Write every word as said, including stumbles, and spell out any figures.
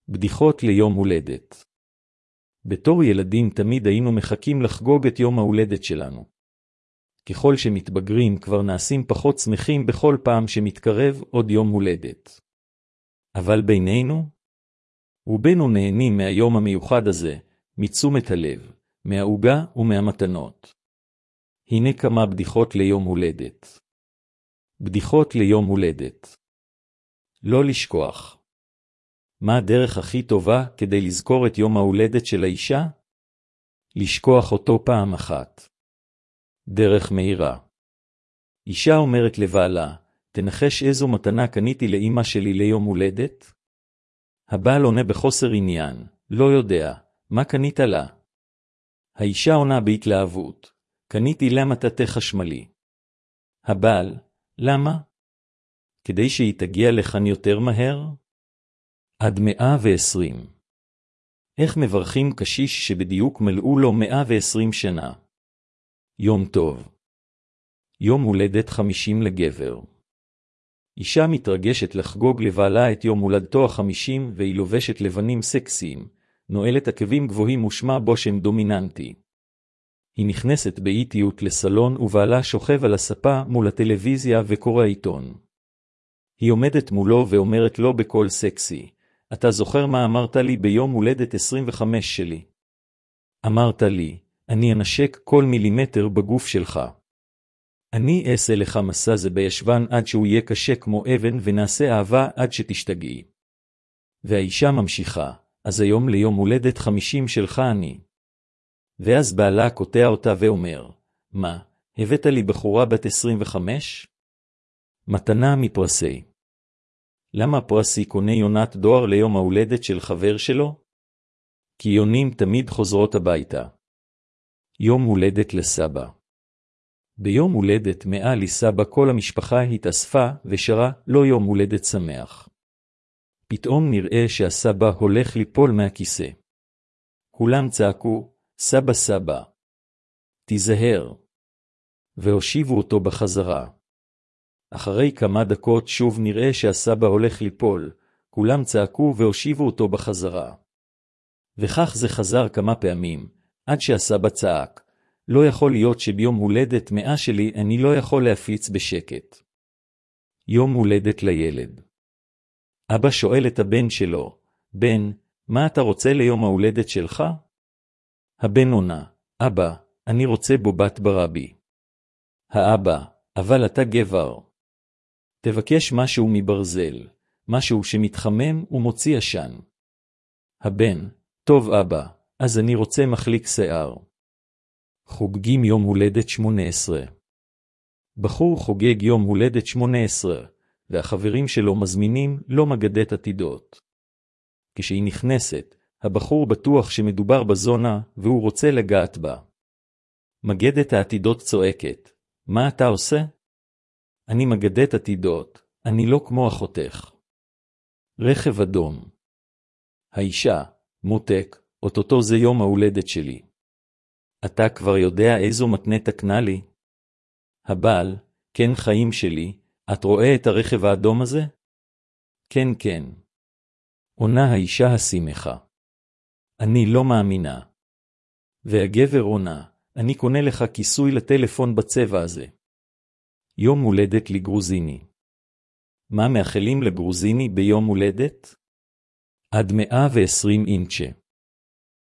בדיחות ליום הולדת. בתור ילדים תמיד היינו מחכים לחגוג את יום ההולדת שלנו. ככל שמתבגרים כבר נעשים פחות שמחים בכל פעם שמתקרב עוד יום הולדת. אבל בינינו, רובנו נהנים מהיום המיוחד הזה, מתשומת הלב, מהעוגה ומהמתנות. הנה כמה בדיחות ליום הולדת. בדיחות ליום הולדת. לא לשכוח. מה הדרך הכי טובה כדי לזכור את יום ההולדת של האישה? לשכוח אותו פעם אחת. דרך מהירה. אישה אומרת לבעלה, תנחש איזו מתנה קניתי לאמא שלי ליום הולדת? הבעל עונה בחוסר עניין, לא יודע, מה קנית לה? האישה עונה בהתלהבות, קניתי לה מטאטא חשמלי. הבעל, למה? כדי שהיא תגיע לכאן יותר מהר? עד מאה ועשרים. איך מברכים קשיש שבדיוק מלאו לו מאה ועשרים שנה? יום טוב. יום הולדת חמישים לגבר. אישה מתרגשת לחגוג לבעלה את יום הולדתו החמישים והיא לובשת לבנים סקסיים, נועלת עקבים גבוהים ושמה בושם דומיננטי. היא נכנסת באיטיות לסלון ובעלה שוכב על הספה מול הטלוויזיה וקורא עיתון. היא עומדת מולו ואומרת לו בקול סקסי, אתה זוכר מה אמרת לי ביום הולדת עשרים וחמש שלי? אמרת לי, אני אנשק כל מילימטר בגוף שלך. אני אעשה לך מסע זה בישבן עד שהוא יהיה קשה כמו אבן ונעשה אהבה עד שתשתגעי. והאישה ממשיכה, אז היום ליום הולדת חמישים שלך אני. ואז בעלה קוטע אותה ואומר, מה, הבאת לי בחורה בת עשרים וחמש? מתנה מפרסי. למה פרסי קונה יונת דואר ליום ההולדת של חבר שלו? כי יונים תמיד חוזרות הביתה. יום הולדת לסבא. ביום הולדת מאה לסבא כל המשפחה התאספה ושרה לא יום הולדת שמח. פתאום נראה שהסבא הולך ליפול מהכיסא. כולם צעקו, סבא סבא. תיזהר. והושיבו אותו בחזרה. אחרי כמה דקות שוב נראה שהסבא הולך ליפול, כולם צעקו והושיבו אותו בחזרה. וכך זה חזר כמה פעמים, עד שהסבא צעק, לא יכול להיות שביום הולדת מאה שלי אני לא יכול להפיץ בשקט. יום הולדת לילד. אבא שואל את הבן שלו, בן, מה אתה רוצה ליום ההולדת שלך? הבן עונה, אבא, אני רוצה בובת ברבי. האבא, אבל אתה גבר. תבקש משהו מברזל, משהו שמתחמם ומוציא עשן. הבן, טוב אבא, אז אני רוצה מחליק שיער. חוגגים יום הולדת שמונה עשרה. בחור חוגג יום הולדת שמונה עשרה, והחברים שלו מזמינים לו מגדת עתידות. כשהיא נכנסת, הבחור בטוח שמדובר בזונה והוא רוצה לגעת בה. מגדת העתידות צועקת, מה אתה עושה? אני מגדת עתידות, אני לא כמו אחותך. רכב אדום. האישה, מותק, אוטוטו זה יום ההולדת שלי. אתה כבר יודע איזו מתנה תקנה לי? הבעל, כן חיים שלי, את רואה את הרכב האדום הזה? כן כן. עונה האישה השמחה. אני לא מאמינה. והגבר עונה, אני קונה לך כיסוי לטלפון בצבע הזה. יום הולדת לגרוזיני. מה מאחלים לגרוזיני ביום הולדת? עד מאה ועשרים אינצ'ה.